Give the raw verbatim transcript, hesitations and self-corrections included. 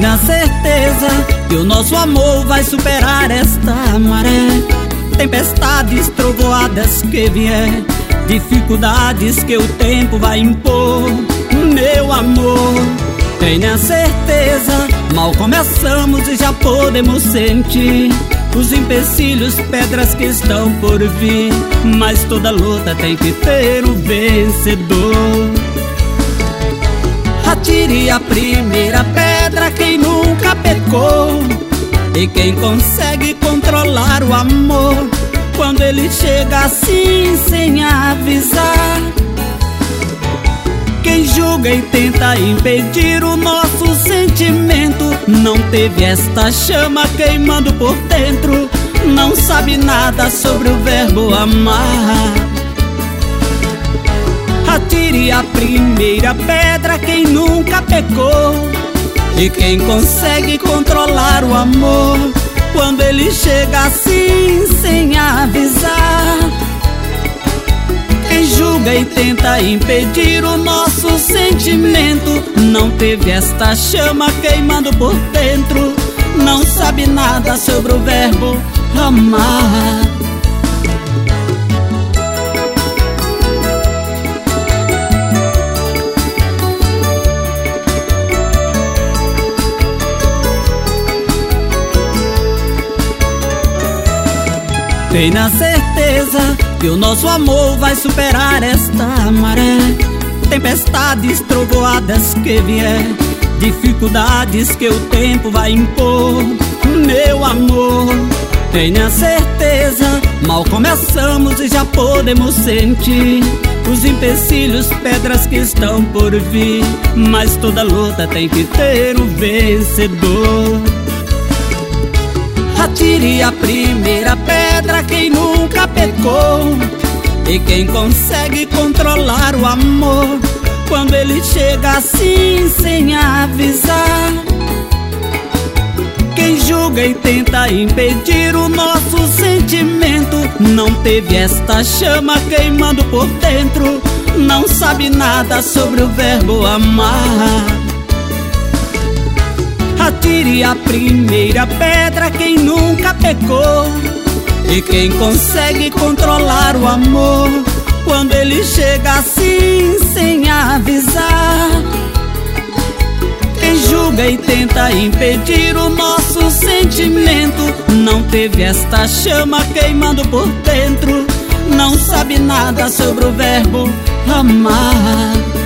Tenha certeza que o nosso amor vai superar esta maré. Tempestades, trovoadas que vier, dificuldades que o tempo vai impor. Meu amor, tenha certeza, mal começamos e já podemos sentir os empecilhos, pedras que estão por vir. Mas toda luta tem que ter um vencedor. Atire a primeira pedra quem nunca pecou, e quem consegue controlar o amor quando ele chega assim sem avisar. Quem julga e tenta impedir o nosso sentimento não teve esta chama queimando por dentro, não sabe nada sobre o verbo amar. Atire a primeira pedra quem nunca pecou, e quem consegue controlar o amor quando ele chega assim sem avisar. Quem julga e tenta impedir o nosso sentimento não teve esta chama queimando por dentro, não sabe nada sobre o verbo amar. Tenha certeza que o nosso amor vai superar esta maré. Tempestades, trovoadas que vier, dificuldades que o tempo vai impor. Meu amor, tenha certeza, mal começamos e já podemos sentir os empecilhos, pedras que estão por vir. Mas toda luta tem que ter um vencedor. Atire a primeira pedra quem nunca pecou, e quem consegue controlar o amor quando ele chega assim sem avisar. Quem julga e tenta impedir o nosso sentimento não teve esta chama queimando por dentro, não sabe nada sobre o verbo amar. Atire a primeira pedra quem nunca pecou, e quem consegue controlar o amor quando ele chega assim sem avisar. Quem julga e tenta impedir o nosso sentimento não teve esta chama queimando por dentro, não sabe nada sobre o verbo amar.